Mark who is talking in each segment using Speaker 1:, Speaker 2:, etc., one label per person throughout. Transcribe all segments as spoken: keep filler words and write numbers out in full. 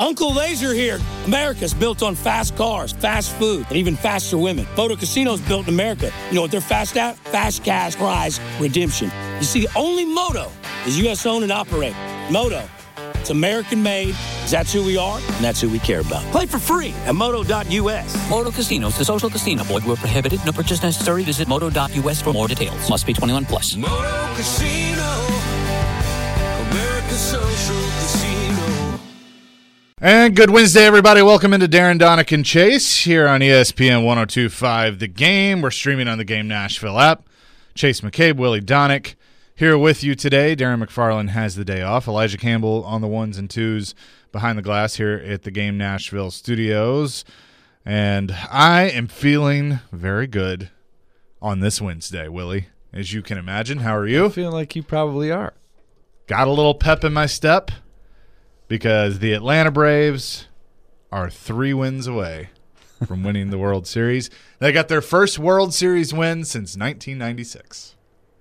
Speaker 1: Uncle Laser here. America's built on fast cars, fast food, and even faster women. Moto Casino's built in America. You know what they're fast at? Fast cash prize redemption. You see, only Moto is U S owned and operated. Moto, it's American made. That's who we are, and that's who we care about. Play for free at moto dot U S.
Speaker 2: Moto Casinos, the social casino. Void where prohibited. No purchase necessary. Visit moto dot U S for more details. Must be twenty-one plus.
Speaker 3: Moto Casino, America's social casino.
Speaker 4: And good Wednesday, everybody. Welcome into Darren, Donick, and Chase here on E S P N one oh two point five The Game. We're streaming on the Game Nashville app. Chase McCabe, Willie Donick here with you today. Darren McFarland has the day off. Elijah Campbell on the ones and twos behind the glass here at the Game Nashville studios. And I am feeling very good on this Wednesday, Willie, as you can imagine. How are you?
Speaker 5: I feel like you probably are.
Speaker 4: Got a little pep in my step because the Atlanta Braves are three wins away from winning the World Series. They got their first World Series win since nineteen ninety-six.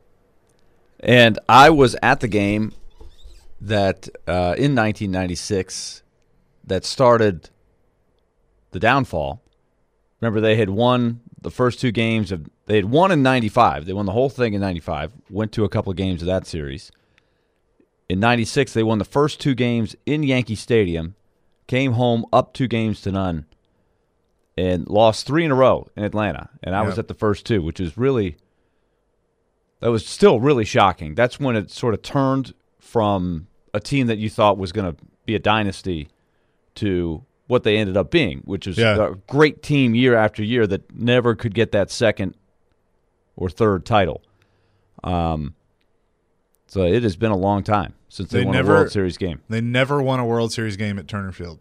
Speaker 5: And I was at the game that uh, in nineteen ninety-six that started the downfall. Remember, they had won the first two games of they had won in ninety-five. They won the whole thing in ninety-five. Went to a couple of games of that series. In ninety-six, they won the first two games in Yankee Stadium, came home up two games to none, and lost three in a row in Atlanta. And I yep. was at the first two, which is really that was still really shocking. That's when it sort of turned from a team that you thought was going to be a dynasty to what they ended up being, which is yeah. a great team year after year that never could get that second or third title. Um, so it has been a long time since they, they won never, a World Series game.
Speaker 4: They never won a World Series game at Turner Field.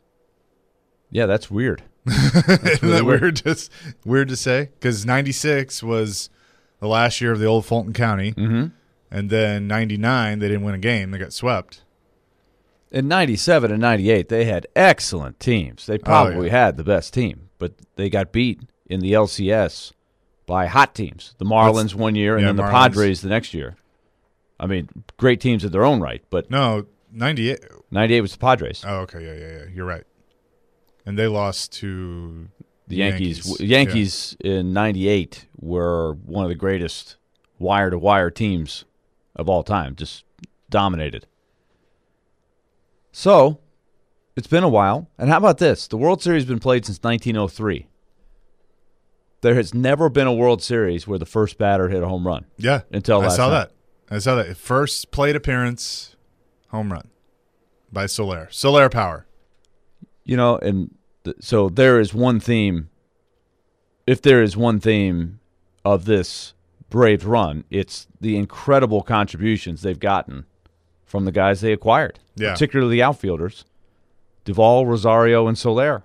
Speaker 5: Yeah, that's weird.
Speaker 4: That's really Isn't that weird? Weird to, weird to say? Because ninety-six was the last year of the old Fulton County.
Speaker 5: Mm-hmm.
Speaker 4: And then ninety-nine, they didn't win a game. They got swept.
Speaker 5: In ninety-seven and ninety-eight, they had excellent teams. They probably
Speaker 4: oh, yeah.
Speaker 5: had the best team, but they got beat in the L C S by hot teams. The Marlins That's, one year and yeah, then the Marlins. Padres the next year. I mean, great teams in their own right. But
Speaker 4: no, ninety-eight.
Speaker 5: ninety-eight was the Padres.
Speaker 4: Oh, okay. Yeah, yeah, yeah. You're right. And they lost to
Speaker 5: the Yankees.
Speaker 4: Yankees,
Speaker 5: Yankees yeah. in ninety-eight were one of the greatest wire-to-wire teams of all time. Just dominated. So, it's been a while. And how about this? The World Series has been played since nineteen oh three. There has never been a World Series where the first batter hit a home run.
Speaker 4: Yeah,
Speaker 5: until last
Speaker 4: I saw
Speaker 5: night.
Speaker 4: that. I saw that. First plate appearance, home run by Soler. Soler power.
Speaker 5: You know, and th- so there is one theme. If there is one theme of this Braves run, it's the incredible contributions they've gotten from the guys they acquired,
Speaker 4: yeah.
Speaker 5: particularly the outfielders, Duvall, Rosario, and Soler,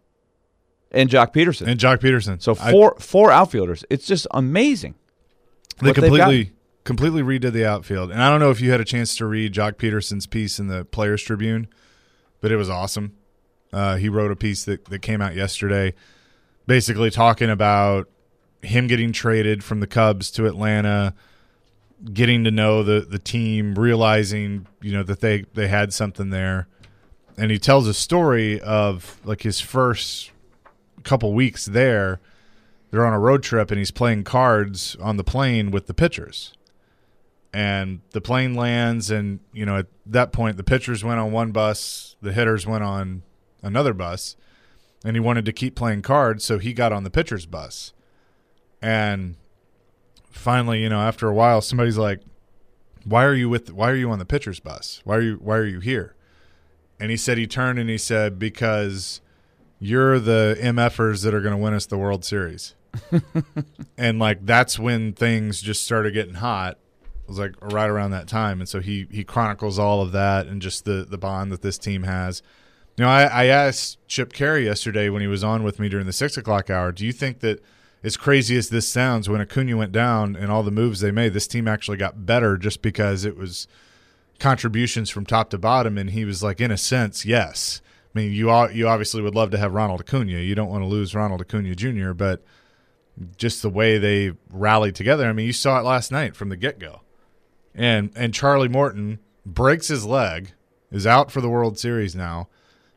Speaker 5: and Jock Peterson.
Speaker 4: And Jock Peterson.
Speaker 5: So four I, four outfielders. It's just amazing.
Speaker 4: They completely completely redid the outfield. And I don't know if you had a chance to read Jock Peterson's piece in the Players Tribune, but it was awesome. Uh, he wrote a piece that, that came out yesterday basically talking about him getting traded from the Cubs to Atlanta, getting to know the, the team, realizing, you know, that they, they had something there. And he tells a story of like his first couple weeks there. They're on a road trip and he's playing cards on the plane with the pitchers. And the plane lands and, you know, at that point the pitchers went on one bus, the hitters went on another bus, and he wanted to keep playing cards, so he got on the pitcher's bus. And finally, you know, after a while, somebody's like, "Why are you with? Why are you on the pitcher's bus? Why are you? Why are you here?" And he said he turned and he said, "Because you're the M Fers that are going to win us the World Series." And like that's when things just started getting hot. It was like right around that time, and so he he chronicles all of that and just the the bond that this team has. You know, I, I asked Chip Carey yesterday when he was on with me during the six o'clock hour, do you think that, as crazy as this sounds, when Acuna went down and all the moves they made, this team actually got better just because it was contributions from top to bottom? And he was like, in a sense, yes. I mean, you you obviously would love to have Ronald Acuna. You don't want to lose Ronald Acuna Junior, but just the way they rallied together. I mean, you saw it last night from the get-go. And and Charlie Morton breaks his leg, is out for the World Series now.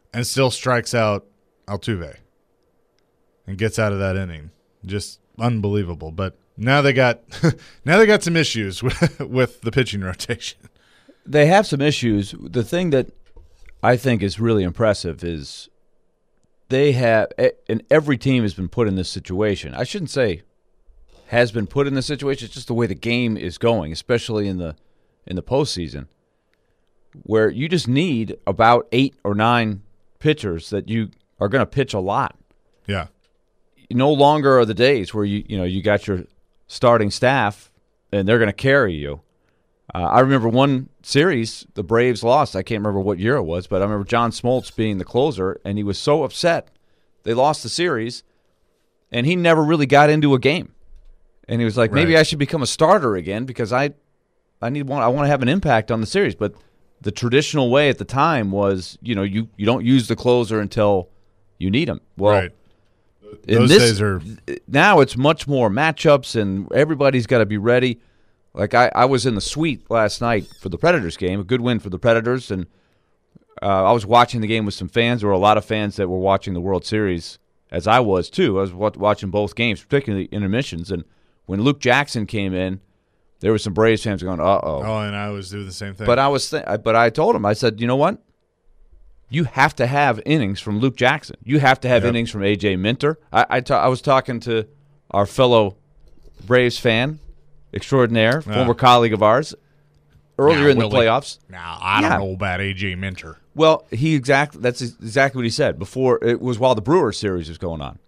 Speaker 4: and still strikes out Altuve and gets out of that inning. Just unbelievable. But now they got now they got some issues with, with the pitching rotation.
Speaker 5: They have some issues. The thing that I think is really impressive is they have, and every team has been put in this situation. I shouldn't say has been put in this situation. It's just the way the game is going, especially in the in the postseason, where you just need about eight or nine pitchers that you are going to pitch a lot.
Speaker 4: Yeah.
Speaker 5: No longer are the days where you you know you got your starting staff and they're going to carry you. Uh, I remember one series the Braves lost. I can't remember what year it was, but I remember John Smoltz being the closer, and he was so upset they lost the series, and he never really got into a game. And he was like, maybe
Speaker 4: Right.
Speaker 5: I should become a starter again because I, I need one. I want to have an impact on the series. But the traditional way at the time was, you know, you, you don't use the closer until you need him. Well,
Speaker 4: Right.
Speaker 5: in
Speaker 4: Those
Speaker 5: this,
Speaker 4: days are
Speaker 5: now it's much more matchups, and everybody's got to be ready. Like I, I was in the suite last night for the Predators game, a good win for the Predators, and uh, I was watching the game with some fans. There were a lot of fans that were watching the World Series, as I was too. I was wa- watching both games, particularly intermissions, and when Luke Jackson came in, there were some Braves fans going, "Uh-oh."
Speaker 4: Oh, and I was doing the same thing.
Speaker 5: But I was, th- but I told him, I said, you know what? You have to have innings from Luke Jackson. You have to have
Speaker 4: Yep.
Speaker 5: innings from A J Minter. I I, ta- I was talking to our fellow Braves fan extraordinaire,
Speaker 4: Ah.
Speaker 5: former colleague of ours, earlier
Speaker 4: Now,
Speaker 5: in the
Speaker 4: Willie,
Speaker 5: playoffs.
Speaker 4: Now, I
Speaker 5: Yeah.
Speaker 4: don't know about A J Minter.
Speaker 5: Well, he exactly that's exactly what he said before. It was while the Brewers series was going on,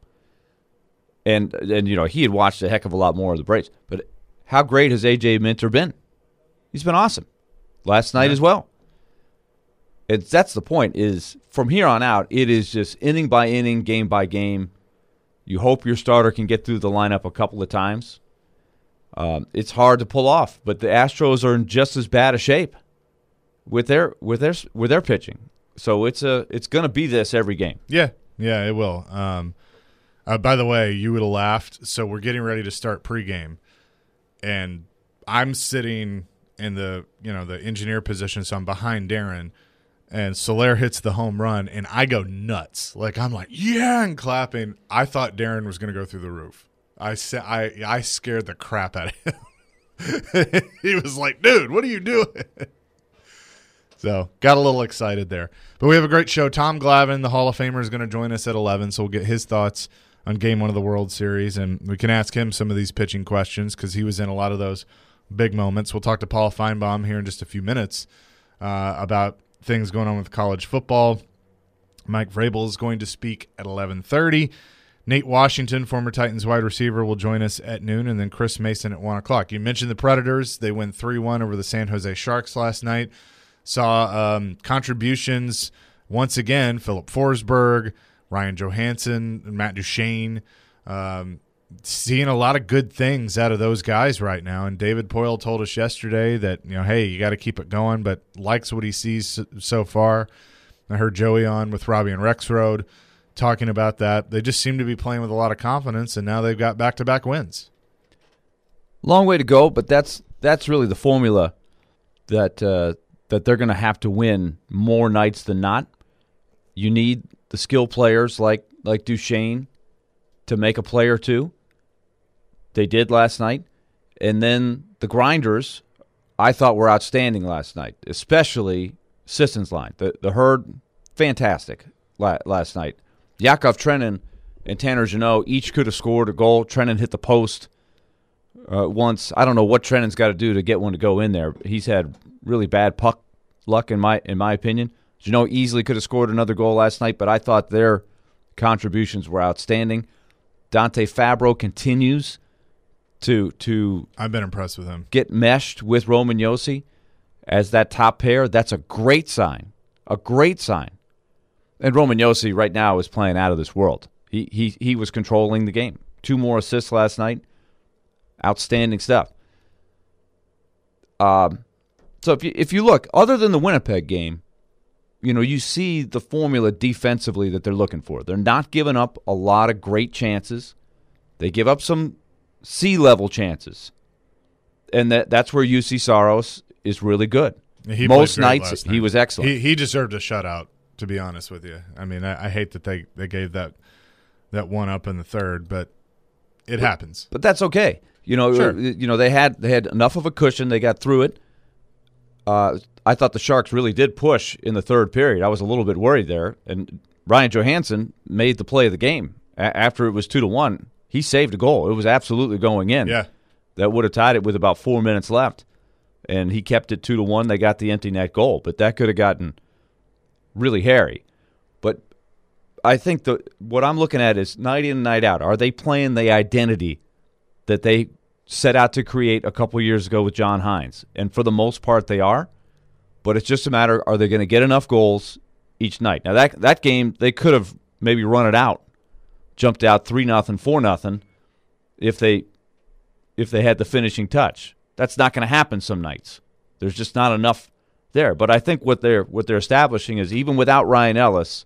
Speaker 5: and and you know he had watched a heck of a lot more of the Braves. But how great has A J Minter been? He's been awesome. Last night
Speaker 4: Yeah.
Speaker 5: as well. It's that's the point. Is from here on out, it is just inning by inning, game by game. You hope your starter can get through the lineup a couple of times. Um, it's hard to pull off, but the Astros are in just as bad a shape with their with their with their pitching. So it's a it's going to be this every game.
Speaker 4: Yeah, yeah, it will. Um, uh, by the way, you would have laughed. So we're getting ready to start pregame, and I'm sitting in the you know the engineer position, so I'm behind Darren, and Soler hits the home run, and I go nuts. Like I'm like yeah, and clapping. I thought Darren was going to go through the roof. I sa- I I scared the crap out of him. He was like, "Dude, what are you doing?" So got a little excited there. But we have a great show. Tom Glavine, the Hall of Famer, is going to join us at eleven, so we'll get his thoughts on Game One of the World Series, and we can ask him some of these pitching questions because he was in a lot of those big moments. We'll talk to Paul Feinbaum here in just a few minutes uh, about things going on with college football. Mike Vrabel is going to speak at eleven thirty. Nate Washington, former Titans wide receiver, will join us at noon, and then Chris Mason at one o'clock. You mentioned the Predators. They win three one over the San Jose Sharks last night. Saw um, contributions once again, Philip Forsberg, Ryan Johansson, and Matt Duchene. Um, seeing a lot of good things out of those guys right now. And David Poyle told us yesterday that, you know, hey, you got to keep it going, but likes what he sees so, so far. I heard Joey on with Robbie and Rexroad talking about that. They just seem to be playing with a lot of confidence, and now they've got back-to-back wins.
Speaker 5: Long way to go, but that's that's really the formula that uh, that they're going to have to win more nights than not. You need the skill players like like Duchene to make a play or two. They did last night. And then the grinders, I thought, were outstanding last night, especially Sisson's line. The the Herd, fantastic la- last night. Yakov Trenin and Tanner Jeannot each could have scored a goal. Trenin hit the post uh, once. I don't know what Trenin's got to do to get one to go in there. He's had really bad puck luck, in my in my opinion. Jeannot easily could have scored another goal last night, but I thought their contributions were outstanding. Dante Fabro continues to to
Speaker 4: I've been impressed with him.
Speaker 5: get meshed with Roman Josi as that top pair. That's a great sign. A great sign. And Roman Josi right now is playing out of this world. He he he was controlling the game. Two more assists last night. Outstanding stuff. Um, so if you if you look, other than the Winnipeg game, you know, you see the formula defensively that they're looking for. They're not giving up a lot of great chances. They give up some sea-level chances. And that that's where U C Saros is really good.
Speaker 4: He
Speaker 5: Most
Speaker 4: played great
Speaker 5: nights
Speaker 4: last
Speaker 5: he
Speaker 4: night.
Speaker 5: was excellent.
Speaker 4: He, he deserved a shutout to be honest with you. I mean, I, I hate that they, they gave that that one up in the third, but it
Speaker 5: but,
Speaker 4: happens.
Speaker 5: But that's okay. You know,
Speaker 4: sure.
Speaker 5: you know they had they had enough of a cushion. They got through it. Uh, I thought the Sharks really did push in the third period. I was a little bit worried there, and Ryan Johansson made the play of the game a- after it was two to one. He saved a goal. It was absolutely going in.
Speaker 4: Yeah,
Speaker 5: that would have tied it with about four minutes left, and he kept it two to one. They got the empty net goal, but that could have gotten really hairy. But I think the what I'm looking at is night in and night out. Are they playing the identity that they set out to create a couple years ago with John Hines? And for the most part, they are. But it's just a matter, are they going to get enough goals each night? Now, that that game, they could have maybe run it out, jumped out three nothing, four nothing, if they if they had the finishing touch. That's not going to happen some nights. There's just not enough there. But I think what they're what they're establishing is, even without Ryan Ellis,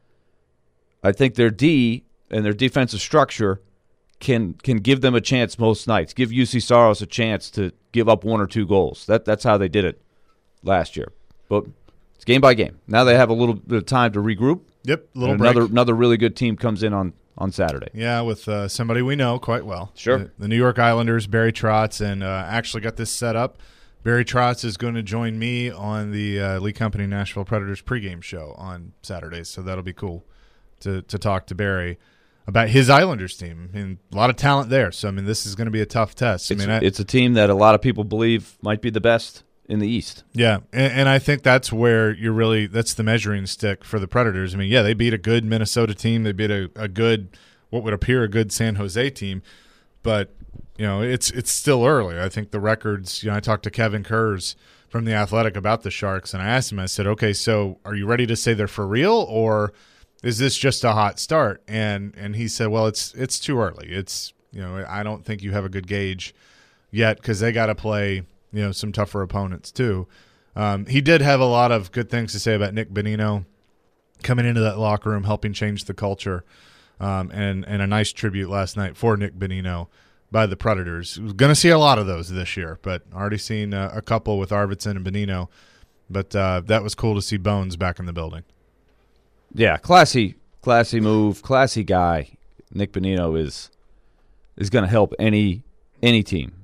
Speaker 5: I think their D and their defensive structure can can give them a chance most nights. Give U C Saros a chance to give up one or two goals. That that's how they did it last year. But it's game by game. Now they have a little bit of time to regroup.
Speaker 4: Yep, little
Speaker 5: another
Speaker 4: break.
Speaker 5: another really good team comes in on, on Saturday.
Speaker 4: Yeah, with uh, somebody we know quite well.
Speaker 5: Sure.
Speaker 4: The, the New York Islanders, Barry Trotz, and uh, actually got this set up. Barry Trotz is going to join me on the uh, Lee Company Nashville Predators pregame show on Saturdays, so that'll be cool to to talk to Barry about his Islanders team. I mean, a lot of talent there, so I mean, this is going to be a tough test. I
Speaker 5: It's,
Speaker 4: mean, I,
Speaker 5: it's a team that a lot of people believe might be the best in the East.
Speaker 4: Yeah, and, and I think that's where you're really – that's the measuring stick for the Predators. I mean, yeah, they beat a good Minnesota team. They beat a, a good – what would appear a good San Jose team. But, you know, it's it's still early. I think the records – you know, I talked to Kevin Kurz from The Athletic about the Sharks, and I asked him, I said, okay, so are you ready to say they're for real, or is this just a hot start? And and he said, well, it's it's too early. It's – you know, I don't think you have a good gauge yet because they got to play – you know, some tougher opponents too. Um, he did have a lot of good things to say about Nick Bonino coming into that locker room, helping change the culture, um, and and a nice tribute last night for Nick Bonino by the Predators. We're going to see a lot of those this year, but already seen uh, a couple with Arvidsson and Bonino. But uh, that was cool to see Bones back in the building.
Speaker 5: Yeah, classy, classy move, classy guy. Nick Bonino is is going to help any any team.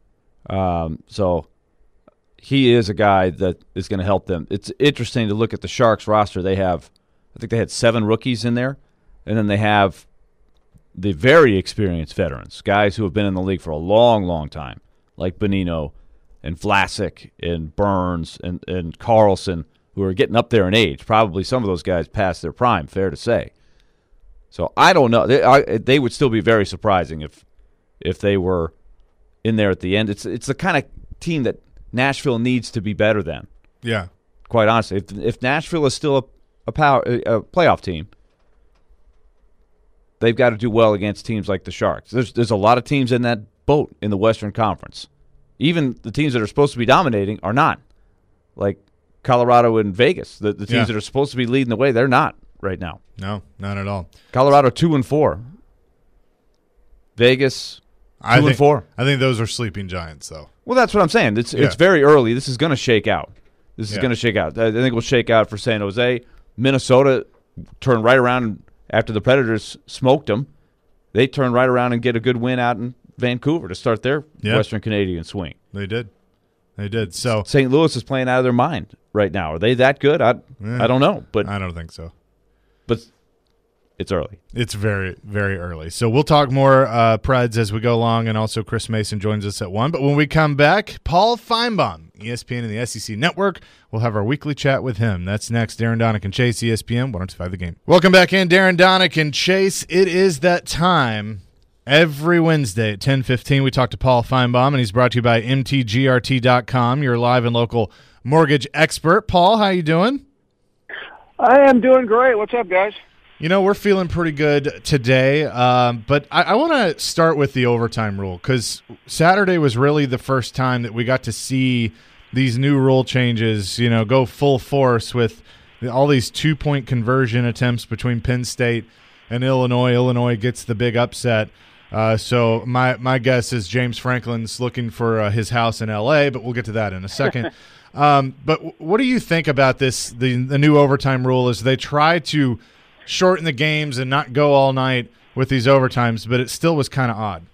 Speaker 5: Um, so he is a guy that is going to help them. It's interesting to look at the Sharks roster. They have, I think they had seven rookies in there, and then they have the very experienced veterans, guys who have been in the league for a long, long time, like Bonino and Vlasic and Burns and, and Carlson, who are getting up there in age. Probably some of those guys past their prime, fair to say. So I don't know. They, I, they would still be very surprising if if they were in there at the end. It's it's the kind of team that Nashville needs to be better than.
Speaker 4: Yeah,
Speaker 5: quite honestly, if if Nashville is still a a, power, a playoff team, they've got to do well against teams like the Sharks. There's there's a lot of teams in that boat in the Western Conference. Even the teams that are supposed to be dominating are not, like Colorado and Vegas. The the teams
Speaker 4: yeah.
Speaker 5: that are supposed to be leading the way, they're not right now.
Speaker 4: No, not at all.
Speaker 5: Colorado two and four. Vegas.
Speaker 4: I
Speaker 5: Two
Speaker 4: think,
Speaker 5: and four.
Speaker 4: I think those are sleeping giants, though.
Speaker 5: Well, that's what I'm saying. It's
Speaker 4: yeah.
Speaker 5: it's very early. This is going to shake out. This is
Speaker 4: yeah.
Speaker 5: going to shake out. I think it will shake out for San Jose. Minnesota turned right around after the Predators smoked them. They turned right around and get a good win out in Vancouver to start their
Speaker 4: yeah.
Speaker 5: Western Canadian swing.
Speaker 4: They did. They did. So
Speaker 5: Saint Louis is playing out of their mind right now. Are they that good? I
Speaker 4: yeah.
Speaker 5: I don't know, but
Speaker 4: I don't think so.
Speaker 5: But it's early.
Speaker 4: It's very, very early. So we'll talk more uh, Preds as we go along, and also Chris Mason joins us at one. But when we come back, Paul Feinbaum, E S P N and the S E C Network, we'll have our weekly chat with him. That's next. Darren Donick and Chase, E S P N one oh two point five The Game. Welcome back in, Darren Donick and Chase. It is that time. Every Wednesday at ten fifteen, we talk to Paul Feinbaum, and he's brought to you by M T G R T dot com, your live and local mortgage expert. Paul, how you doing?
Speaker 6: I am doing great. What's up, guys?
Speaker 4: You know, we're feeling pretty good today, um, but I, I want to start with the overtime rule because Saturday was really the first time that we got to see these new rule changes, you know, go full force with all these two-point conversion attempts between Penn State and Illinois. Illinois gets the big upset. Uh, so my my guess is James Franklin's looking for uh, his house in L A, but we'll get to that in a second. Um, but w- what do you think about this, the, the new overtime rule as they try to shorten the games and not go all night with these overtimes, but it still was kind of odd?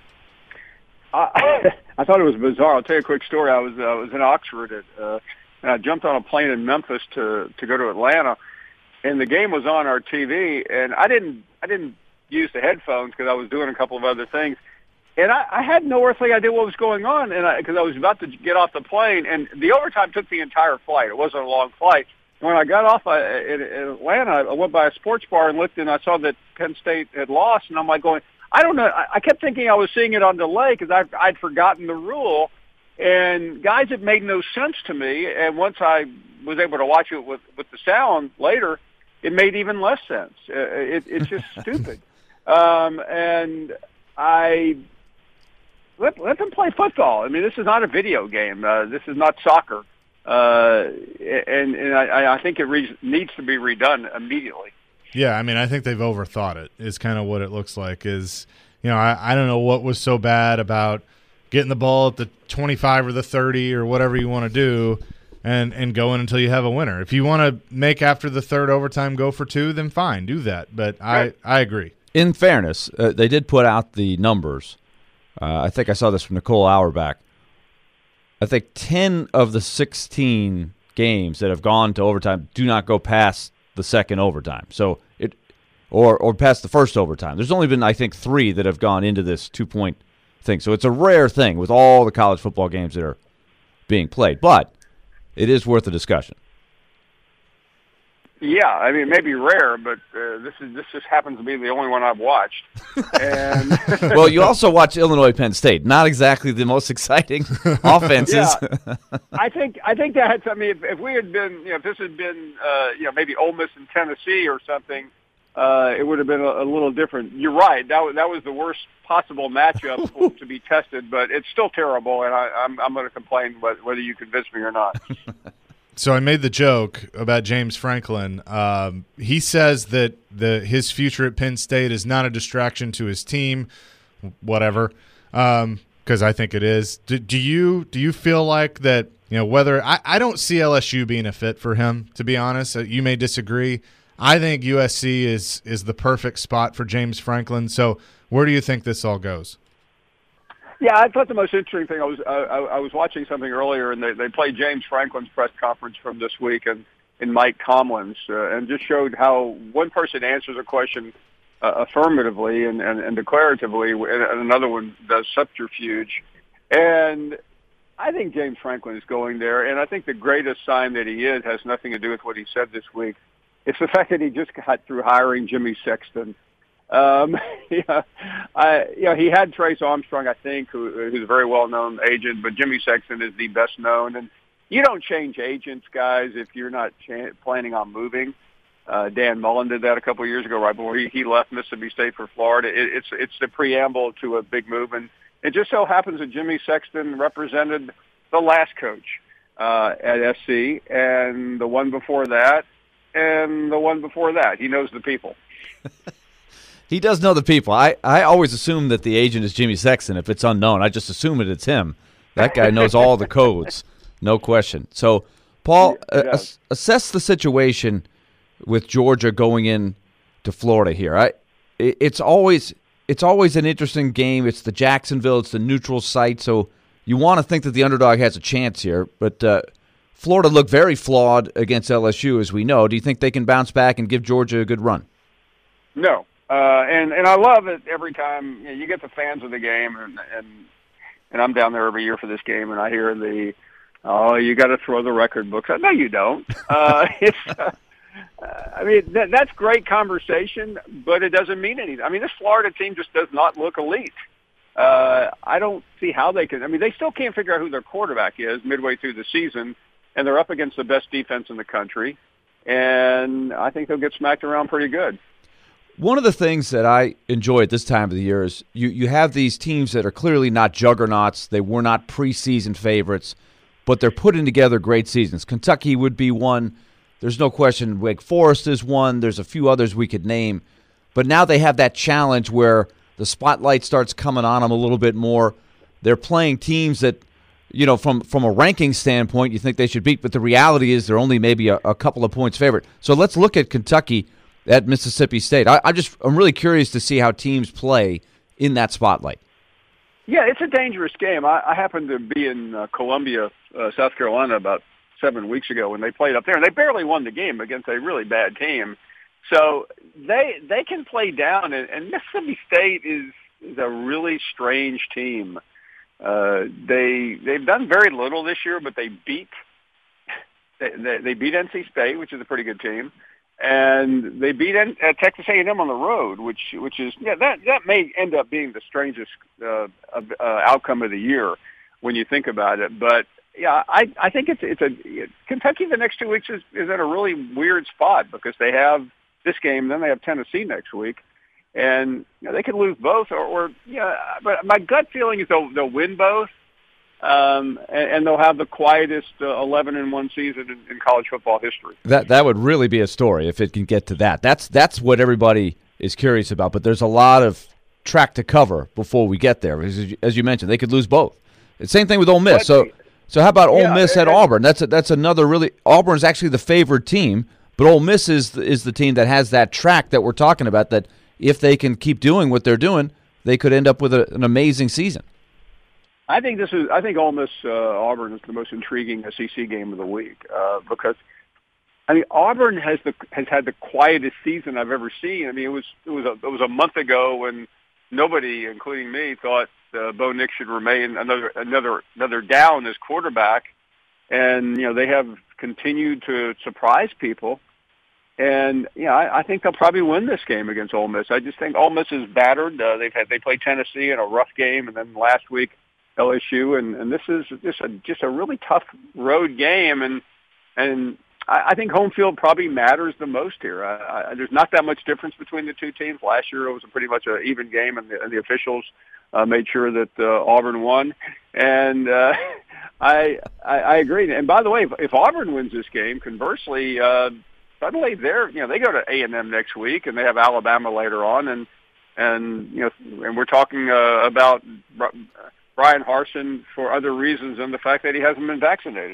Speaker 6: I, I thought it was bizarre. I'll tell you a quick story. I was uh, I was in Oxford, at, uh, and I jumped on a plane in Memphis to to go to Atlanta, and the game was on our T V, and I didn't I didn't use the headphones because I was doing a couple of other things, and I, I had no earthly idea what was going on, and because I, I was about to get off the plane, and the overtime took the entire flight. It wasn't a long flight. When I got off I, in, in Atlanta, I went by a sports bar and looked, and I saw that Penn State had lost, and I'm like going, I don't know. I, I kept thinking I was seeing it on delay because I'd, I'd forgotten the rule, and guys, it made no sense to me. And once I was able to watch it with with the sound later, it made even less sense. Uh, it, it's just stupid. Um, and I let let them play football. I mean, this is not a video game. Uh, this is not soccer. Uh, and and I, I think it re- needs to be redone immediately.
Speaker 4: Yeah, I mean, I think they've overthought it, is kind of what it looks like. Is, you know, I, I don't know what was so bad about getting the ball at the twenty-five or the thirty or whatever you want to do and, and going until you have a winner. If you want to make after the third overtime go for two, then fine, do that. But
Speaker 6: right.
Speaker 4: I, I agree.
Speaker 5: In fairness, uh, they did put out the numbers. Uh, I think I saw this from Nicole Auerbach. I think ten of the sixteen games that have gone to overtime do not go past the second overtime. So it or or past the first overtime. There's only been, I think, three that have gone into this two-point thing. So it's a rare thing with all the college football games that are being played. But it is worth a discussion.
Speaker 6: Yeah, I mean, it may be rare, but uh, this is this just happens to be the only one I've watched. And
Speaker 5: well, you also watch Illinois Penn State. Not exactly the most exciting offenses.
Speaker 6: Yeah, I think I think that. I mean, if, if we had been, you know, if this had been, uh, you know, maybe Ole Miss and Tennessee or something, uh, it would have been a, a little different. You're right. That was that was the worst possible matchup to be tested, but it's still terrible, and I, I'm I'm going to complain whether you convince me or not.
Speaker 4: So I made the joke about James Franklin. Um, he says that the his future at Penn State is not a distraction to his team, whatever, because um, I think it is. Do, do you do you feel like that, you know, whether I, – I don't see L S U being a fit for him, to be honest. You may disagree. I think U S C is is the perfect spot for James Franklin. So where do you think this all goes?
Speaker 6: Yeah, I thought the most interesting thing, I was I, I was watching something earlier, and they, they played James Franklin's press conference from this week and, and Mike Tomlin's, uh, and just showed how one person answers a question uh, affirmatively and, and, and declaratively, and another one does subterfuge. And I think James Franklin is going there, and I think the greatest sign that he is has nothing to do with what he said this week. It's the fact that he just got through hiring Jimmy Sexton. Um, yeah, I, you know, he had Trace Armstrong, I think, who, who's a very well-known agent, but Jimmy Sexton is the best known. And you don't change agents, guys, if you're not cha- planning on moving. Uh, Dan Mullen did that a couple of years ago, right before he, he left Mississippi State for Florida. It, it's it's the preamble to a big move, and it just so happens that Jimmy Sexton represented the last coach uh, at S C, and the one before that, and the one before that. He knows the people.
Speaker 5: He does know the people. I, I always assume that the agent is Jimmy Sexton. If it's unknown, I just assume that it's him. That guy knows all the codes, no question. So, Paul,
Speaker 6: Yeah,
Speaker 5: uh, assess the situation with Georgia going in to Florida here. I, it, it's always it's always an interesting game. It's the Jacksonville. It's the neutral site, so you want to think that the underdog has a chance here. But uh, Florida looked very flawed against L S U, as we know. Do you think they can bounce back and give Georgia a good run?
Speaker 6: No. Uh, and, and I love it every time you know, you get the fans of the game, and, and and I'm down there every year for this game, and I hear the, oh, you got to throw the record books out. No, you don't. Uh, it's, uh, I mean, that, that's great conversation, but it doesn't mean anything. I mean, this Florida team just does not look elite. Uh, I don't see how they can. I mean, they still can't figure out who their quarterback is midway through the season, and they're up against the best defense in the country, and I think they'll get smacked around pretty good.
Speaker 5: One of the things that I enjoy at this time of the year is you, you have these teams that are clearly not juggernauts. They were not preseason favorites, but they're putting together great seasons. Kentucky would be one. There's no question Wake Forest is one. There's a few others we could name. But now they have that challenge where the spotlight starts coming on them a little bit more. They're playing teams that you know, from, from a ranking standpoint, you think they should beat, but the reality is they're only maybe a, a couple of points favorite. So let's look at Kentucky at Mississippi State. I, I just I'm really curious to see how teams play in that spotlight.
Speaker 6: Yeah, it's a dangerous game. I, I happened to be in uh, Columbia, uh, South Carolina, about seven weeks ago when they played up there, and they barely won the game against a really bad team. So they they can play down, and, and Mississippi State is is a really strange team. Uh, they they've done very little this year, but they beat they, they, they beat N C State, which is a pretty good team. And they beat uh, Texas A and M on the road, which which is yeah that that may end up being the strangest uh, uh, outcome of the year when you think about it. But yeah, I I think it's it's a Kentucky the next two weeks is is at a really weird spot because they have this game, then they have Tennessee next week, and you know, they could lose both or, or yeah. But my gut feeling is they'll they'll win both. Um, and, and they'll have the quietest uh, eleven and one season in, in college football history.
Speaker 5: That that would really be a story if it can get to that. That's that's what everybody is curious about. But there's a lot of track to cover before we get there. As you, as you mentioned, they could lose both. Same thing with Ole Miss. But, so so how about Ole yeah, Miss at and, Auburn? That's a, that's another really. Auburn's actually the favored team, but Ole Miss is the, is the team that has that track that we're talking about. That if they can keep doing what they're doing, they could end up with a, an amazing season.
Speaker 6: I think this is. I think Ole Miss uh, Auburn is the most intriguing S E C game of the week uh, because, I mean, Auburn has the has had the quietest season I've ever seen. I mean, it was it was a, it was a month ago when nobody, including me, thought uh, Bo Nix should remain another another another down as quarterback, and you know they have continued to surprise people. And you know, I, I think they'll probably win this game against Ole Miss. I just think Ole Miss is battered. Uh, they've had they played Tennessee in a rough game, and then last week L S U, and, and this is just a just a really tough road game, and and I, I think home field probably matters the most here. I, I, there's not that much difference between the two teams. Last year it was a pretty much an even game, and the, and the officials uh, made sure that uh, Auburn won. And uh, I, I I agree. And by the way, if, if Auburn wins this game, conversely, uh, suddenly they're you know they go to A and M next week, and they have Alabama later on, and and you know and we're talking uh, about Brian Harsin for other reasons than the fact that he hasn't been vaccinated.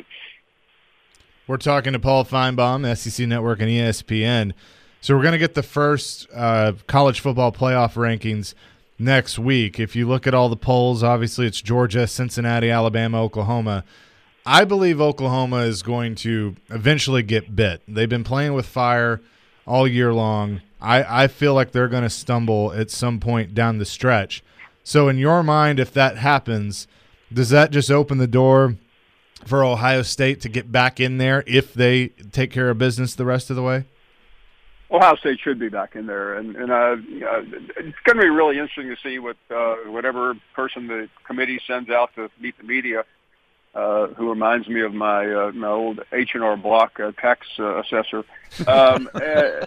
Speaker 4: We're talking to Paul Feinbaum, S E C Network and E S P N. So we're going to get the first uh, college football playoff rankings next week. If you look at all the polls, obviously it's Georgia, Cincinnati, Alabama, Oklahoma. I believe Oklahoma is going to eventually get bit. They've been playing with fire all year long. I, I feel like they're going to stumble at some point down the stretch. So in your mind, if that happens, does that just open the door for Ohio State to get back in there if they take care of business the rest of the way?
Speaker 6: Ohio State should be back in there, and, and uh, you know, it's going to be really interesting to see what uh, whatever person the committee sends out to meet the media, uh, who reminds me of my uh, my old H and R Block uh, tax uh, assessor. Um, uh,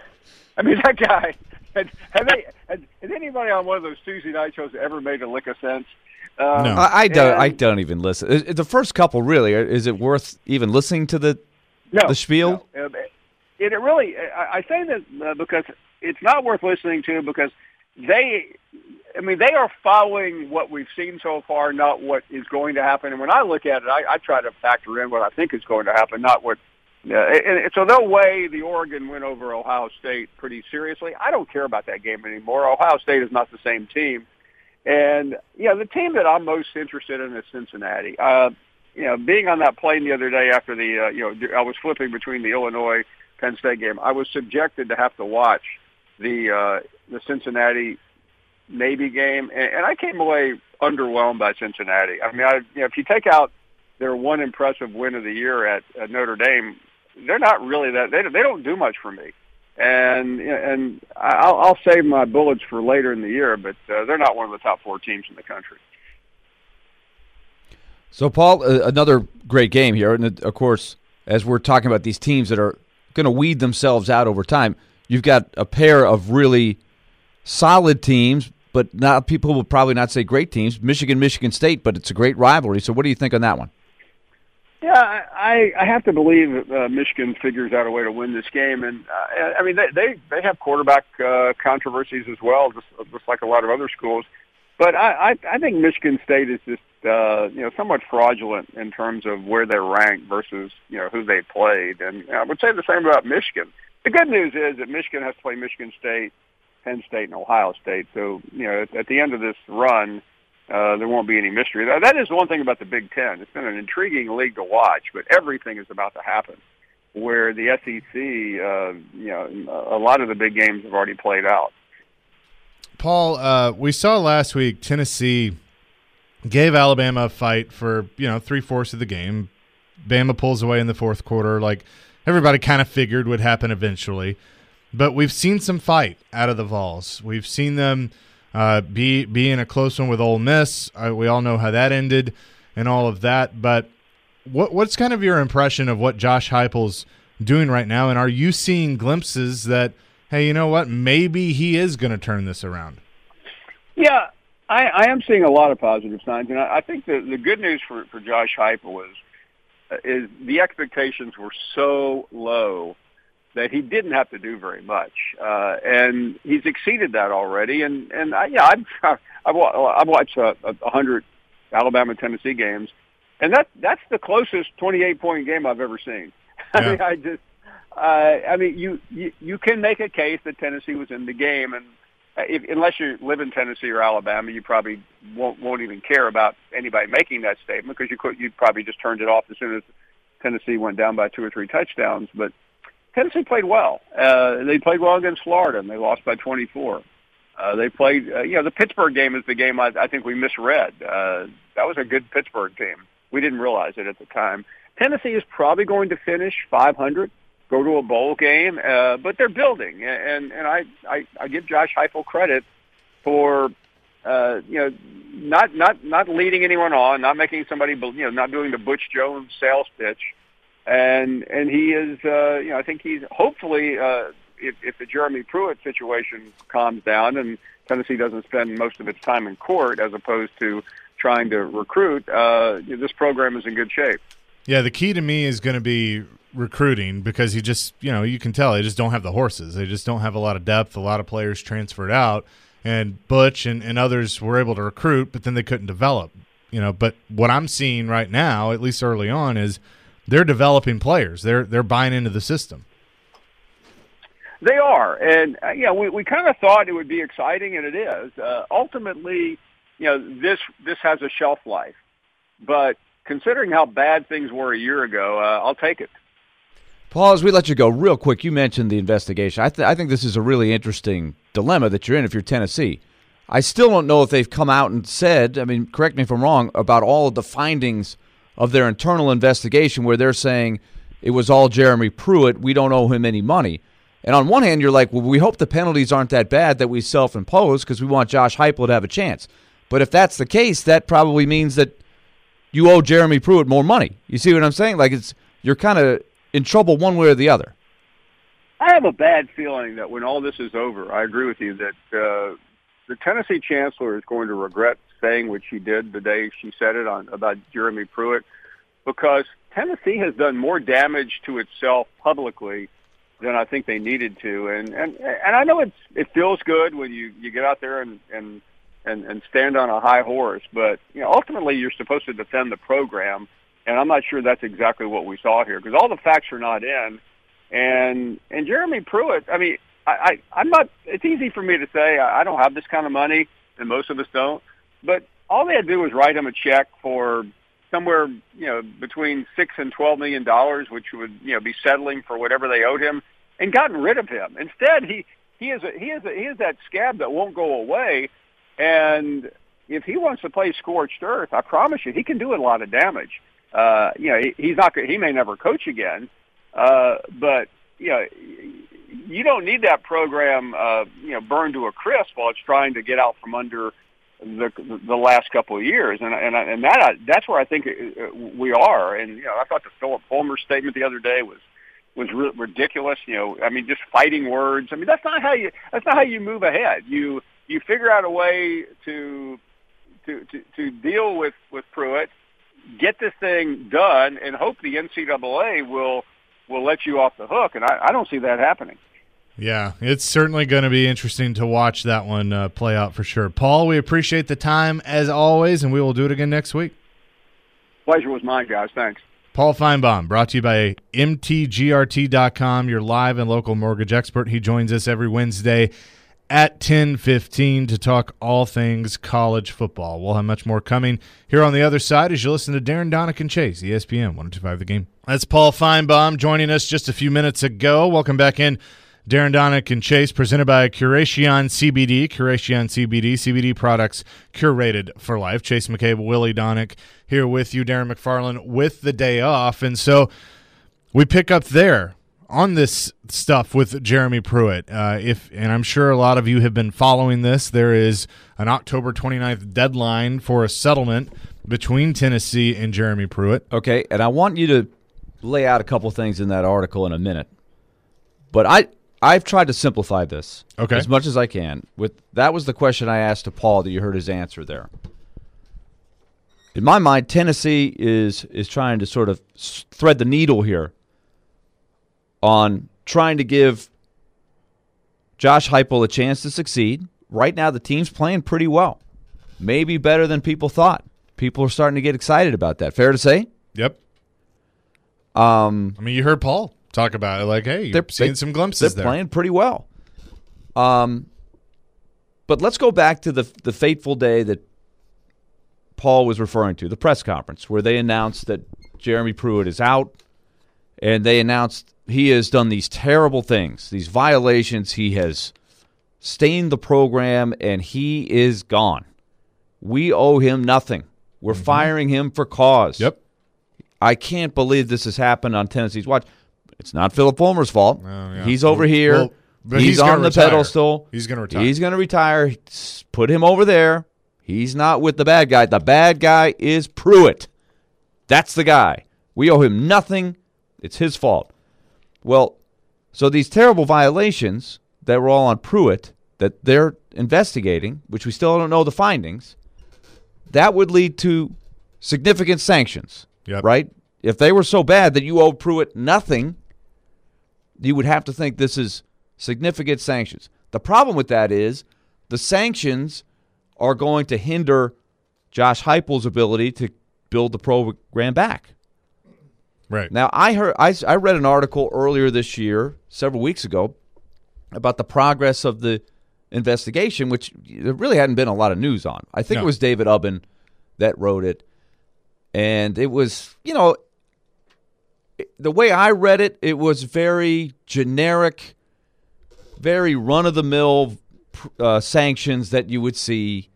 Speaker 6: I mean, that guy. Had, had, they, had, had anybody on one of those Tuesday night shows ever made a lick of sense? Um,
Speaker 5: no, I, I don't.
Speaker 6: and,
Speaker 5: I don't even listen. The first couple, really, is it worth even listening to the
Speaker 6: no,
Speaker 5: the spiel?
Speaker 6: No. It, it really. I, I say that uh, because it's not worth listening to because they. I mean, they are following what we've seen so far, not what is going to happen. And when I look at it, I, I try to factor in what I think is going to happen, not what. Yeah, and, and so they'll weigh the Oregon win over Ohio State pretty seriously. I don't care about that game anymore. Ohio State is not the same team. And, you know, the team that I'm most interested in is Cincinnati. Uh, you know, being on that plane the other day after the, uh, you know, I was flipping between the Illinois-Penn State game. I was subjected to have to watch the uh, the Cincinnati Navy game, and, and I came away underwhelmed by Cincinnati. I mean, I, you know, if you take out their one impressive win of the year at, at Notre Dame, they're not really that. They they don't do much for me, and and I'll, I'll save my bullets for later in the year. But uh, they're not one of the top four teams in the country.
Speaker 5: So, Paul, uh, another great game here, and of course, as we're talking about these teams that are going to weed themselves out over time, you've got a pair of really solid teams, but not people will probably not say great teams. Michigan, Michigan State, but it's a great rivalry. So, what do you think on that one?
Speaker 6: Yeah, I, I have to believe uh, Michigan figures out a way to win this game, and uh, I mean they, they they have quarterback uh, controversies as well, just just like a lot of other schools. But I, I, I think Michigan State is just uh, you know somewhat fraudulent in terms of where they're ranked versus you know who they played, and I would say the same about Michigan. The good news is that Michigan has to play Michigan State, Penn State, and Ohio State. So you know at, at the end of this run, uh, there won't be any mystery. That, that is one thing about the Big Ten. It's been an intriguing league to watch, but everything is about to happen. Where the S E C, uh, you know, a lot of the big games have already played out.
Speaker 4: Paul, uh, we saw last week Tennessee gave Alabama a fight for, you know, three-fourths of the game. Bama pulls away in the fourth quarter, like everybody kind of figured would happen eventually. But we've seen some fight out of the Vols. We've seen them uh, be, be in a close one with Ole Miss. Uh, we all know how that ended and all of that. But what what's kind of your impression of what Josh Heupel's doing right now? And are you seeing glimpses that – hey, you know what? Maybe he is going to turn this around.
Speaker 6: Yeah, I, I am seeing a lot of positive signs, and I, I think the, the good news for, for Josh Heupel is uh, is the expectations were so low that he didn't have to do very much, uh, and he's exceeded that already. And and I, yeah, I've I've, I've watched a, a hundred Alabama Tennessee games, and that that's the closest twenty-eight point game I've ever seen.
Speaker 4: Yeah.
Speaker 6: I mean, I just. Uh, I mean, you, you you can make a case that Tennessee was in the game, and if, unless you live in Tennessee or Alabama, you probably won't won't even care about anybody making that statement because you could you probably just turned it off as soon as Tennessee went down by two or three touchdowns. But Tennessee played well. Uh, they played well against Florida, and they lost by twenty-four. Uh, they played, uh, you know, the Pittsburgh game is the game I, I think we misread. Uh, that was a good Pittsburgh team. We didn't realize it at the time. Tennessee is probably going to finish five hundred. Go to a bowl game, uh, but they're building, and and I, I, I give Josh Heupel credit for uh, you know not not not leading anyone on, not making somebody you know not doing the Butch Jones sales pitch, and and he is uh, you know I think he's hopefully uh, if, if the Jeremy Pruitt situation calms down and Tennessee doesn't spend most of its time in court as opposed to trying to recruit, uh, this program is in good shape.
Speaker 4: Yeah, the key to me is going to be recruiting because you just, you know, you can tell they just don't have the horses. They just don't have a lot of depth. A lot of players transferred out, and Butch and, and others were able to recruit, but then they couldn't develop, you know. But what I'm seeing right now, at least early on, is they're developing players. They're they're buying into the system.
Speaker 6: They are, and uh, you know, we we kind of thought it would be exciting, and it is. Uh, ultimately, you know, this this has a shelf life, but considering how bad things were a year ago, uh, I'll take it.
Speaker 5: Paul, as we let you go, real quick, you mentioned the investigation. I, th- I think this is a really interesting dilemma that you're in if you're Tennessee. I still don't know if they've come out and said, I mean, correct me if I'm wrong, about all of the findings of their internal investigation where they're saying it was all Jeremy Pruitt, we don't owe him any money. And on one hand, you're like, well, we hope the penalties aren't that bad that we self-impose because we want Josh Heupel to have a chance. But if that's the case, that probably means that you owe Jeremy Pruitt more money. You see what I'm saying? Like, it's you're kind of in trouble one way or the other.
Speaker 6: I have a bad feeling that when all this is over, I agree with you that uh, the Tennessee chancellor is going to regret saying what she did the day she said it on about Jeremy Pruitt, because Tennessee has done more damage to itself publicly than I think they needed to. And and, and I know it's, it feels good when you, you get out there and, and, and, and stand on a high horse, but you know, ultimately you're supposed to defend the program. And I'm not sure that's exactly what we saw here because all the facts are not in. And and Jeremy Pruitt, I mean, I, I, I'm not – it's easy for me to say I, I don't have this kind of money, and most of us don't. But all they had to do was write him a check for somewhere, you know, between six and twelve million dollars, which would, you know, be settling for whatever they owed him, and gotten rid of him. Instead, he he is a, he is a, he is that scab that won't go away. And if he wants to play scorched earth, I promise you, he can do a lot of damage. Uh, you know, he, he's not. He may never coach again, uh, but you know, you don't need that program, uh, you know, burned to a crisp while it's trying to get out from under the the last couple of years, and and and that that's where I think we are. And you know, I thought the Philip Fulmer statement the other day was was r- ridiculous. You know, I mean, just fighting words. I mean, that's not how you that's not how you move ahead. You you figure out a way to to to, to deal with with Pruitt. Get this thing done, and hope the N C double A will will let you off the hook, and I, I don't see that happening.
Speaker 4: Yeah, it's certainly going to be interesting to watch that one uh, play out for sure. Paul, we appreciate the time as always, and we will do it again next week.
Speaker 6: Pleasure was mine, guys. Thanks.
Speaker 4: Paul Feinbaum, brought to you by M T G R T dot com, your live and local mortgage expert. He joins us every Wednesday at ten fifteen to talk all things college football. We'll have much more coming here on the other side as you listen to Darren Donick and Chase, E S P N one oh two point five The Game. That's Paul Feinbaum joining us just a few minutes ago. Welcome back in. Darren Donick and Chase, presented by Curation C B D. Curation C B D, C B D products curated for life. Chase McCabe, Willie Donick here with you. Darren McFarland with the day off. And so we pick up there on this stuff with Jeremy Pruitt. Uh, if and I'm sure a lot of you have been following this. There is an October twenty-ninth deadline for a settlement between Tennessee and Jeremy Pruitt.
Speaker 5: Okay, and I want you to lay out a couple things in that article in a minute. But I – I've tried to simplify this
Speaker 4: okay.
Speaker 5: as much as I can. With that was the question I asked to Paul that you heard his answer there. In my mind, Tennessee is is trying to sort of thread the needle here on trying to give Josh Heupel a chance to succeed. Right now, the team's playing pretty well, maybe better than people thought. People are starting to get excited about that. Fair to say?
Speaker 4: Yep.
Speaker 5: Um,
Speaker 4: I mean, you heard Paul talk about it, like, hey, you're
Speaker 5: they're
Speaker 4: seeing
Speaker 5: they,
Speaker 4: some glimpses
Speaker 5: they're
Speaker 4: there.
Speaker 5: They're playing pretty well. Um, but let's go back to the the fateful day that Paul was referring to, the press conference, where they announced that Jeremy Pruitt is out, and they announced he has done these terrible things, these violations. He has stained the program, and he is gone. We owe him nothing. We're mm-hmm. firing him for cause.
Speaker 4: Yep.
Speaker 5: I can't believe this has happened on Tennessee's watch. It's not Philip Fulmer's fault.
Speaker 4: Oh, yeah.
Speaker 5: He's over here.
Speaker 4: Well, but
Speaker 5: he's,
Speaker 4: he's
Speaker 5: on the
Speaker 4: retire.
Speaker 5: pedestal.
Speaker 4: He's going to retire.
Speaker 5: He's going to retire. Put him over there. He's not with the bad guy. The bad guy is Pruitt. That's the guy. We owe him nothing. It's his fault. Well, so these terrible violations that were all on Pruitt that they're investigating, which we still don't know the findings, that would lead to significant sanctions,
Speaker 4: yep.
Speaker 5: right? If they were so bad that you owe Pruitt nothing, you would have to think this is significant sanctions. The problem with that is the sanctions are going to hinder Josh Heupel's ability to build the program back.
Speaker 4: Right.
Speaker 5: Now, I heard I, I read an article earlier this year, several weeks ago, about the progress of the investigation, which there really hadn't been a lot of news on. I think
Speaker 4: no.
Speaker 5: it was David Ubben that wrote it. And it was, you know, the way I read it, it was very generic, very run-of-the-mill uh, sanctions that you would see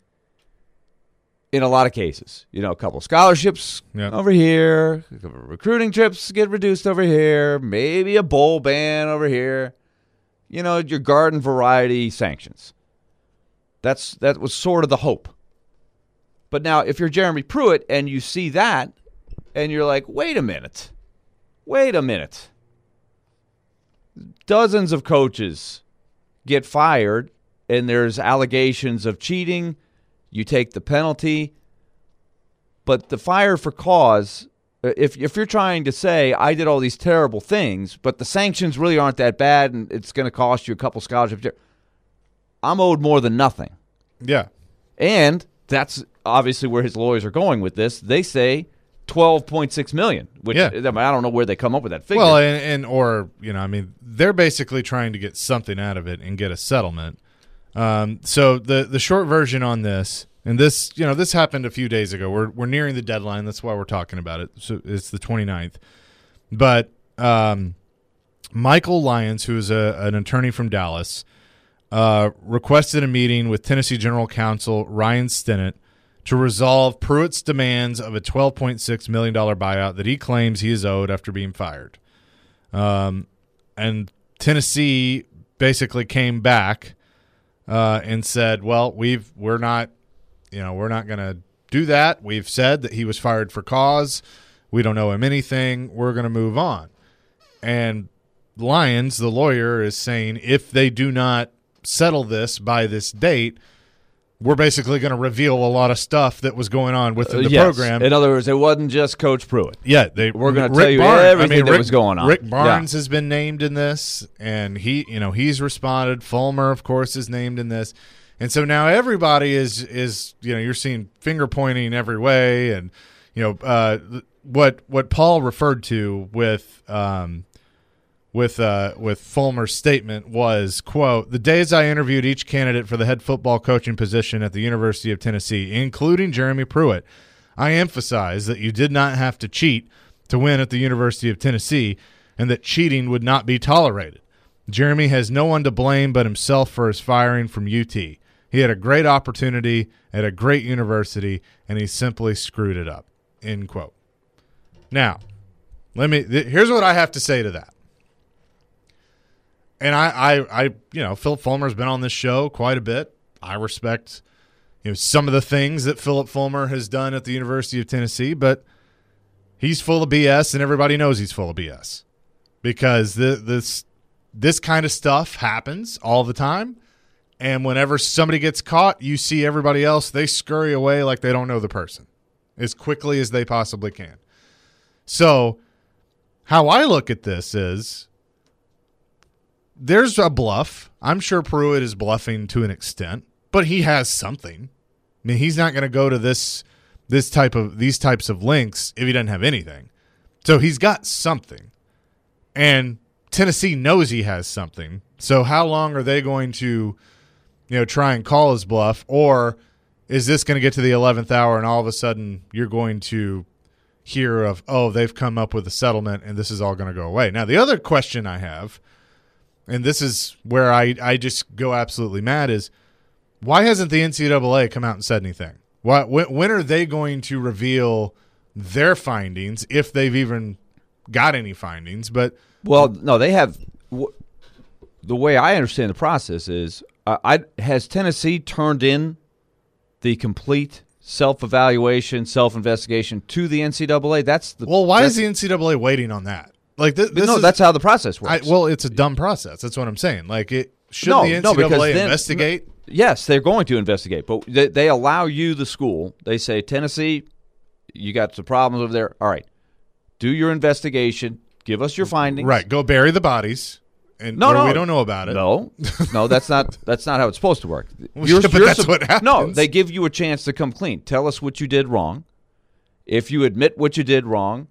Speaker 5: in a lot of cases. You know, a couple of scholarships
Speaker 4: yep.
Speaker 5: over here, a couple of recruiting trips get reduced over here, maybe a bowl ban over here. You know, your garden variety sanctions. That's that was sort of the hope. But now, if you're Jeremy Pruitt and you see that, and you're like, wait a minute, wait a minute. Dozens of coaches get fired, and there's allegations of cheating. You take the penalty. But the fire for cause, if if you're trying to say, I did all these terrible things, but the sanctions really aren't that bad, and it's going to cost you a couple scholarships, I'm owed more than nothing.
Speaker 4: Yeah.
Speaker 5: And that's obviously where his lawyers are going with this. They say twelve point six million dollars, which
Speaker 4: yeah.
Speaker 5: I, mean, I don't know where they come up with that figure.
Speaker 4: Well, and, and or, you know, I mean, they're basically trying to get something out of it and get a settlement. Um, so the the short version on this, and this, you know, this happened a few days ago. We're we're nearing the deadline. That's why we're talking about it. So it's the twenty-ninth. But um, Michael Lyons, who is a, an attorney from Dallas, uh, requested a meeting with Tennessee General Counsel Ryan Stinnett to resolve Pruitt's demands of a twelve point six million dollars buyout that he claims he is owed after being fired. Um, and Tennessee basically came back uh, and said, well, we've, we're not, you know, we're not going to do that. We've said that he was fired for cause. We don't owe him anything. We're going to move on. And Lyons, the lawyer, is saying if they do not settle this by this date, we're basically going to reveal a lot of stuff that was going on within the
Speaker 5: Uh, yes.
Speaker 4: program.
Speaker 5: In other words, it wasn't just Coach Pruitt.
Speaker 4: Yeah, they,
Speaker 5: We're gonna
Speaker 4: Rick
Speaker 5: tell you
Speaker 4: Barnes,
Speaker 5: everything
Speaker 4: I mean,
Speaker 5: that
Speaker 4: Rick,
Speaker 5: was going on.
Speaker 4: Rick Barnes
Speaker 5: Yeah.
Speaker 4: has been named in this, and he, you know, he's responded. Fulmer, of course, is named in this, and so now everybody is is you know you're seeing finger pointing every way, and you know uh, what what Paul referred to with. Um, With uh, with Fulmer's statement was, quote, the days I interviewed each candidate for the head football coaching position at the University of Tennessee, including Jeremy Pruitt, I emphasized that you did not have to cheat to win at the University of Tennessee and that cheating would not be tolerated. Jeremy has no one to blame but himself for his firing from U T. He had a great opportunity at a great university, and he simply screwed it up, end quote. Now, let me th- here's what I have to say to that. And I, I, I, you know, Philip Fulmer's been on this show quite a bit. I respect, you know, some of the things that Philip Fulmer has done at the University of Tennessee, but he's full of B S, and everybody knows he's full of B S because the, this this kind of stuff happens all the time. And whenever somebody gets caught, you see everybody else, they scurry away like they don't know the person as quickly as they possibly can. So how I look at this is, there's a bluff. I'm sure Pruitt is bluffing to an extent, but he has something. I mean, he's not going to go to this this type of these types of links if he doesn't have anything. So he's got something. And Tennessee knows he has something. So how long are they going to, you know, try and call his bluff, or is this going to get to the eleventh hour and all of a sudden you're going to hear of, oh, they've come up with a settlement and this is all going to go away. Now, the other question I have, and this is where I, I just go absolutely mad, is why hasn't the N C double A come out and said anything? Why, when, when are they going to reveal their findings, if they've even got any findings? But
Speaker 5: Well, no, they have w- – the way I understand the process is uh, I has Tennessee turned in the complete self-evaluation, self-investigation to the N C double A? That's the
Speaker 4: well, why
Speaker 5: that's,
Speaker 4: is the N C double A waiting on that? Like th- this
Speaker 5: no,
Speaker 4: is,
Speaker 5: that's how the process
Speaker 4: I,
Speaker 5: works.
Speaker 4: well, it's a dumb process. That's what I'm saying. Like, it should
Speaker 5: no,
Speaker 4: the N C
Speaker 5: no,
Speaker 4: double A
Speaker 5: because then,
Speaker 4: investigate?
Speaker 5: Yes, they're going to investigate, but they, they allow you, the school. They say, Tennessee, you got some problems over there. All right, do your investigation. Give us your findings.
Speaker 4: Right, go bury the bodies, and
Speaker 5: No,
Speaker 4: or
Speaker 5: no,
Speaker 4: we don't know about it.
Speaker 5: No, no, that's not that's not how it's supposed to work.
Speaker 4: Well, yeah, but that's
Speaker 5: sup-
Speaker 4: what happens.
Speaker 5: No, they give you a chance to come clean. Tell us what you did wrong. If you admit what you did wrong,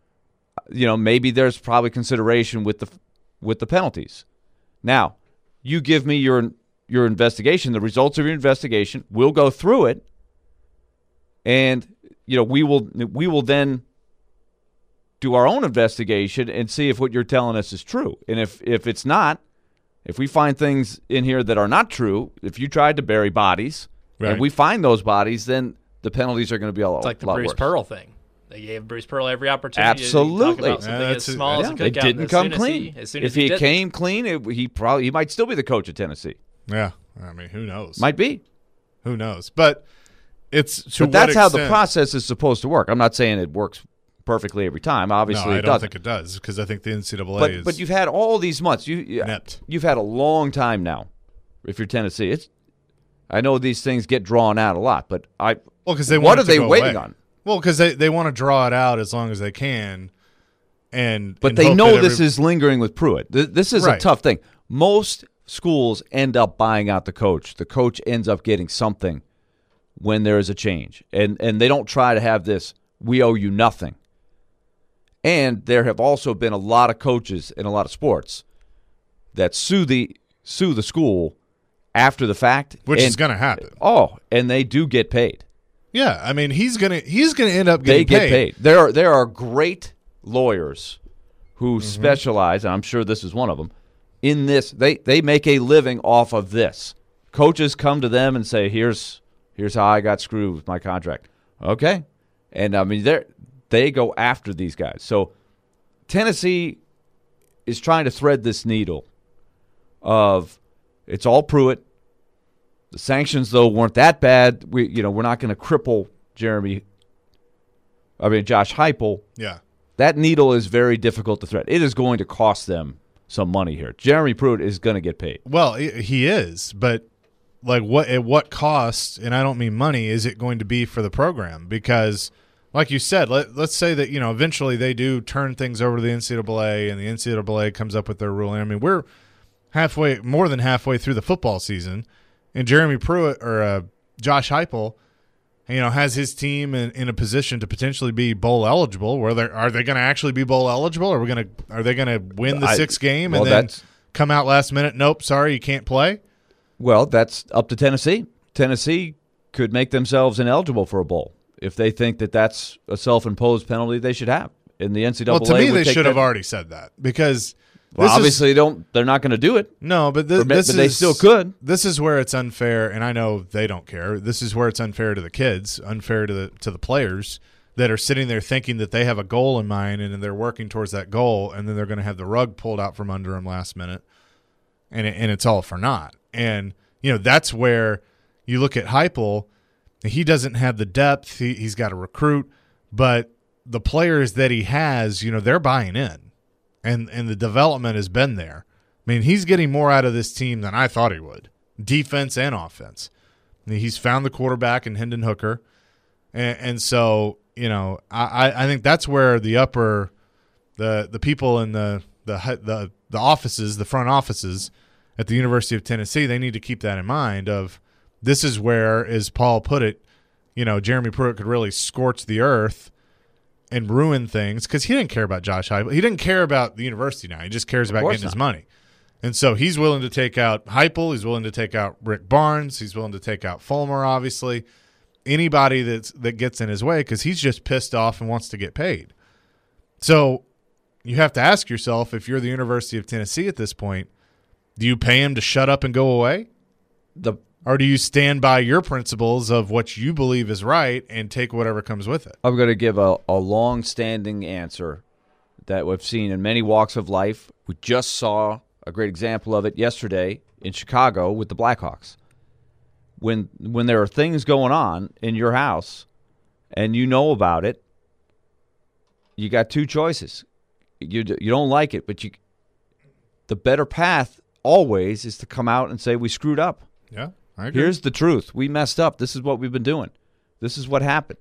Speaker 5: you know, maybe there's probably consideration with the with the penalties. Now, you give me your your investigation, the results of your investigation. We'll go through it, and you know, we will we will then do our own investigation and see if what you're telling us is true. And if if it's not, if we find things in here that are not true, if you tried to bury bodies
Speaker 4: Right.
Speaker 5: and we find those bodies, then the penalties are going to be a lot,
Speaker 7: It's like the
Speaker 5: lot
Speaker 7: Bruce
Speaker 5: worse.
Speaker 7: Pearl thing. They gave Bruce Pearl every opportunity
Speaker 5: Absolutely.
Speaker 7: to talk about something
Speaker 4: Yeah,
Speaker 7: as
Speaker 4: that's-
Speaker 7: small as
Speaker 5: Yeah,
Speaker 7: a
Speaker 5: they
Speaker 7: cookout.
Speaker 5: didn't
Speaker 7: As
Speaker 5: come
Speaker 7: soon as
Speaker 5: clean.
Speaker 7: He, as soon
Speaker 5: if
Speaker 7: as he,
Speaker 5: he
Speaker 7: did,
Speaker 5: came clean, it, he probably he might still be the coach at Tennessee.
Speaker 4: Yeah, I mean, who knows?
Speaker 5: Might be.
Speaker 4: Who knows? But it's to
Speaker 5: But that's
Speaker 4: what
Speaker 5: how the
Speaker 4: extent-
Speaker 5: process is supposed to work. I'm not saying it works perfectly every time. Obviously,
Speaker 4: No, I
Speaker 5: it
Speaker 4: don't
Speaker 5: doesn't.
Speaker 4: think it does, because I think the N C double A
Speaker 5: But
Speaker 4: is.
Speaker 5: but you've had all these months. You you-
Speaker 4: Inept.
Speaker 5: you've had a long time now. If you're Tennessee, it's. I know these things get drawn out a lot, but I.
Speaker 4: well, because they
Speaker 5: what
Speaker 4: want
Speaker 5: are
Speaker 4: it to
Speaker 5: they
Speaker 4: go
Speaker 5: waiting
Speaker 4: away.
Speaker 5: on?
Speaker 4: Well, because they, they want to draw it out as long as they can, and
Speaker 5: But
Speaker 4: and
Speaker 5: they
Speaker 4: hope
Speaker 5: know
Speaker 4: that
Speaker 5: this
Speaker 4: every-
Speaker 5: is lingering with Pruitt. Th- This is
Speaker 4: Right.
Speaker 5: a tough thing. Most schools end up buying out the coach. The coach ends up getting something when there is a change, and and they don't try to have this. We owe you nothing. And there have also been a lot of coaches in a lot of sports that sue the sue the school after the fact,
Speaker 4: which
Speaker 5: and,
Speaker 4: is going to happen.
Speaker 5: Oh, and they do get paid.
Speaker 4: Yeah, I mean, he's gonna he's gonna end up
Speaker 5: They
Speaker 4: getting
Speaker 5: get paid. There are there are great lawyers who
Speaker 4: Mm-hmm.
Speaker 5: specialize, and I'm sure this is one of them, in this. They they make a living off of this. Coaches come to them and say, "Here's here's how I got screwed with my contract." Okay, and I mean they they go after these guys. So Tennessee is trying to thread this needle of it's all Pruitt. The sanctions, though, weren't that bad. We, you know, we're not going to cripple Jeremy. I mean, Josh Heupel.
Speaker 4: Yeah,
Speaker 5: That needle is very difficult to thread. It is going to cost them some money here. Jeremy Pruitt is going to get paid.
Speaker 4: well, he he is, but like what at what cost, and I don't mean money, is it going to be for the program? Because like you said, let, let's say that, you know, eventually they do turn things over to the N C double A and the N C double A comes up with their ruling. I mean, we're halfway, more than halfway through the football season, and Jeremy Pruitt or uh, Josh Heupel, you know, has his team in, in a position to potentially be bowl eligible. Where they are they going to actually be bowl eligible? Or are we going to are they going to win the
Speaker 5: I,
Speaker 4: sixth game
Speaker 5: well,
Speaker 4: and then
Speaker 5: that's,
Speaker 4: come out last minute? Nope, sorry, you can't play.
Speaker 5: Well, that's up to Tennessee. Tennessee could make themselves ineligible for a bowl if they think that that's a self-imposed penalty they should have. And the N C double A
Speaker 4: Well, to me,
Speaker 5: would
Speaker 4: they
Speaker 5: take
Speaker 4: should have
Speaker 5: that.
Speaker 4: already said that because.
Speaker 5: Well,
Speaker 4: this
Speaker 5: obviously,
Speaker 4: is,
Speaker 5: don't. They're not going to do it.
Speaker 4: No, but, th-
Speaker 5: But
Speaker 4: this
Speaker 5: but
Speaker 4: is,
Speaker 5: they still could.
Speaker 4: This is where it's unfair, and I know they don't care. This is where it's unfair to the kids, unfair to the to the players that are sitting there thinking that they have a goal in mind and they're working towards that goal, and then they're going to have the rug pulled out from under them last minute, and it, and it's all for naught. And you know that's where you look at Heupel. He doesn't have the depth. He, he's got to recruit, but the players that he has, you know, they're buying in. And and the development has been there. I mean, he's getting more out of this team than I thought he would, defense and offense. I mean, he's found the quarterback in Hendon Hooker. And, and so, you know, I, I think that's where the upper, the the people in the, the the the offices, the front offices at the University of Tennessee, they need to keep that in mind of this is where, as Paul put it, you know, Jeremy Pruitt could really scorch the earth and ruin things because he didn't care about Josh Heupel. He didn't care about the university now. He just cares about getting his money. And so he's willing to take out Heupel. He's willing to take out Rick Barnes. He's willing to take out Fulmer, obviously. Anybody that's, that gets in his way because he's just pissed off and wants to get paid. So you have to ask yourself, if you're the University of Tennessee at this point, do you pay him to shut up and go away?
Speaker 5: The
Speaker 4: Or do you stand by your principles of what you believe is right and take whatever comes with it?
Speaker 5: I'm going to give a, a long-standing answer that we've seen in many walks of life. We just saw a great example of it yesterday in Chicago with the Blackhawks. When when there are things going on in your house and you know about it, you got two choices. You you don't like it, but you the better path always is to come out and say we screwed up.
Speaker 4: Yeah. I agree.
Speaker 5: Here's the truth. We messed up. This is what we've been doing. This is what happened.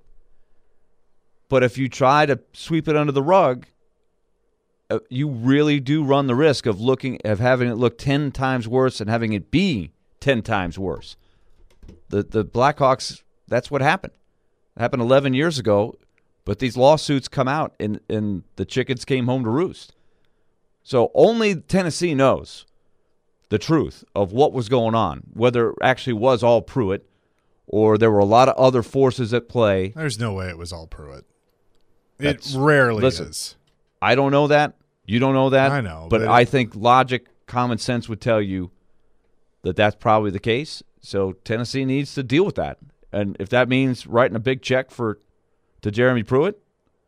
Speaker 5: But if you try to sweep it under the rug, uh, you really do run the risk of looking of having it look ten times worse and having it be ten times worse. The the Blackhawks, that's what happened. It happened eleven years ago, but these lawsuits come out and, and the chickens came home to roost. So only Tennessee knows the truth of what was going on, whether it actually was all Pruitt or there were a lot of other forces at play.
Speaker 4: There's no way it was all Pruitt.
Speaker 5: That's,
Speaker 4: it rarely
Speaker 5: listen,
Speaker 4: is.
Speaker 5: I don't know that. You don't know that.
Speaker 4: I know.
Speaker 5: But,
Speaker 4: but
Speaker 5: I
Speaker 4: it,
Speaker 5: think logic, common sense would tell you that that's probably the case. So Tennessee needs to deal with that. And if that means writing a big check for to Jeremy Pruitt,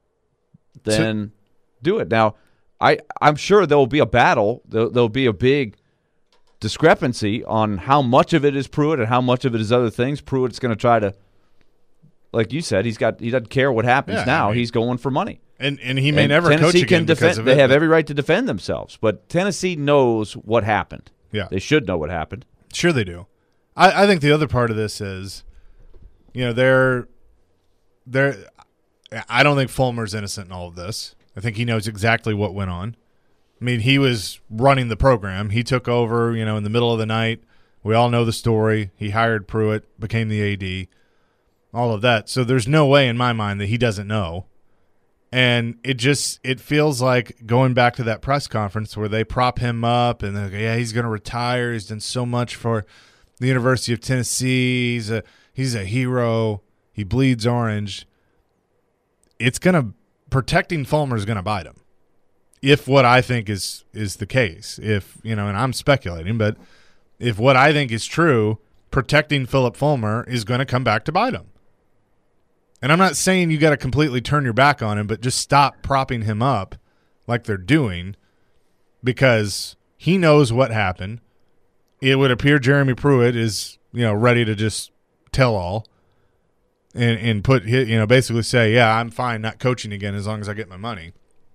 Speaker 5: then so, do it. Now, I, I'm sure there will be a battle. There will be a big discrepancy on how much of it is Pruitt and how much of it is other things. Pruitt's going to try to, like you said, he's got he doesn't care what happens
Speaker 4: yeah,
Speaker 5: now.
Speaker 4: I mean,
Speaker 5: he's going for money.
Speaker 4: And and he may
Speaker 5: and
Speaker 4: never
Speaker 5: Tennessee
Speaker 4: coach again
Speaker 5: can defend,
Speaker 4: because of
Speaker 5: They
Speaker 4: it,
Speaker 5: have
Speaker 4: but,
Speaker 5: every right to defend themselves, but Tennessee knows what happened.
Speaker 4: Yeah,
Speaker 5: they should know what happened.
Speaker 4: Sure, they do. I, I think the other part of this is, you know, they're they're. I don't think Fulmer's innocent in all of this. I think he knows exactly what went on. I mean, he was running the program. He took over, you know, in the middle of the night. We all know the story. He hired Pruitt, became the A D, all of that. So there's no way in my mind that he doesn't know. And it just it feels like going back to that press conference where they prop him up and they're like, yeah, he's going to retire. He's done so much for the University of Tennessee. He's a he's a hero. He bleeds orange. It's going to protecting Fulmer is going to bite him. If what I think is is the case, if you know, and I'm speculating, but if what I think is true, protecting Philip Fulmer is going to come back to bite him. And I'm not saying you got to completely turn your back on him, but just stop propping him up like they're doing, because he knows what happened. It would appear Jeremy Pruitt is, you know, ready to just tell all and and put, you know, basically say, yeah, I'm fine not coaching again as long as I get my money.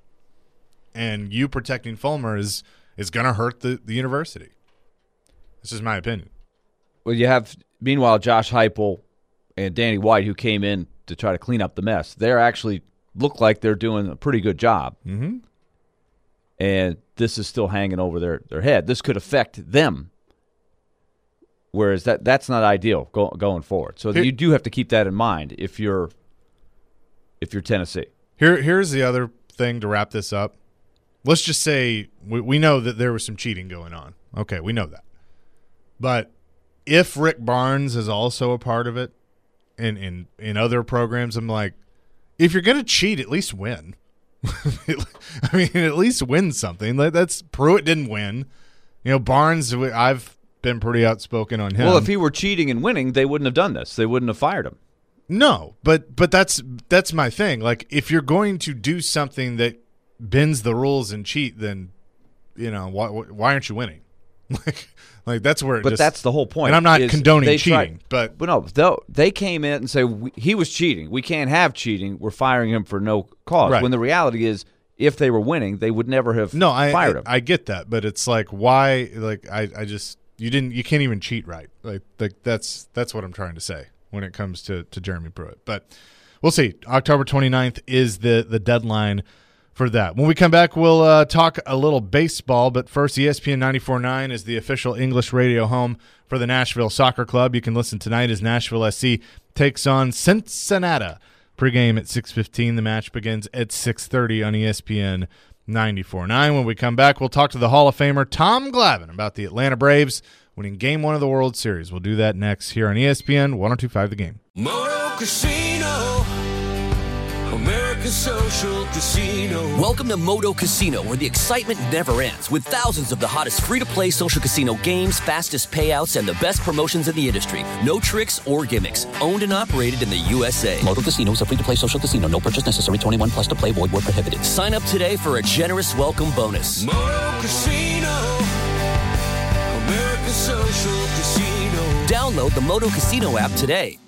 Speaker 4: And you protecting Fulmer is is going to hurt the, the university. This is my opinion.
Speaker 5: Well, you have, meanwhile, Josh Heupel and Danny White, who came in to try to clean up the mess. They're actually look like they're doing a pretty good job.
Speaker 4: Mm-hmm.
Speaker 5: And this is still hanging over their, their head. This could affect them. Whereas that that's not ideal go, going forward. So
Speaker 4: Here,
Speaker 5: you do have to keep that in mind if you're if you're Tennessee.
Speaker 4: Here, here's the other thing to wrap this up. Let's just say we, we know that there was some cheating going on. Okay, we know that. But if Rick Barnes is also a part of it in, in, in other programs, I'm like, if you're going to cheat, at least win. I mean, at least win something. That's Pruitt didn't win. You know, Barnes, I've been pretty outspoken on him.
Speaker 5: Well, if he were cheating and winning, they wouldn't have done this. They wouldn't have fired him.
Speaker 4: No, but but that's that's my thing. Like, if you're going to do something that bends the rules and cheat, then you know why why aren't you winning? like like that's where. It
Speaker 5: but
Speaker 4: just,
Speaker 5: that's the whole point.
Speaker 4: And I'm not condoning cheating,
Speaker 5: tried,
Speaker 4: but
Speaker 5: but no, they came in and say we, he was cheating. We can't have cheating. We're firing him for no cause.
Speaker 4: Right.
Speaker 5: When the reality is, if they were winning, they would never have
Speaker 4: no, I,
Speaker 5: fired
Speaker 4: I,
Speaker 5: him.
Speaker 4: I get that, but it's like why? Like I I just. You didn't. You can't even cheat right. Like, like that's that's what I'm trying to say when it comes to, to Jeremy Pruitt. But we'll see. October twenty-ninth is the the deadline for that. When we come back, we'll uh, talk a little baseball. But first, E S P N ninety-four point nine is the official English radio home for the Nashville Soccer Club. You can listen tonight as Nashville S C takes on Cincinnati. Pregame at six fifteen. The match begins at six thirty on E S P N ninety-four point nine. When we come back, we'll talk to the Hall of Famer Tom Glavine about the Atlanta Braves winning Game One of the World Series. We'll do that next here on E S P N one oh two point five The Game.
Speaker 3: Moto Casino, America's social casino.
Speaker 8: Welcome to Moto Casino, where the excitement never ends, with thousands of the hottest free-to-play social casino games, fastest payouts, and the best promotions in the industry. No tricks or gimmicks. Owned and operated in the U S A.
Speaker 2: Moto Casino is a free-to-play social casino. No purchase necessary. twenty-one plus to play. Void where prohibited.
Speaker 8: Sign up today for a generous welcome bonus.
Speaker 3: Moto Casino, America's social casino.
Speaker 8: Download the Moto Casino app today.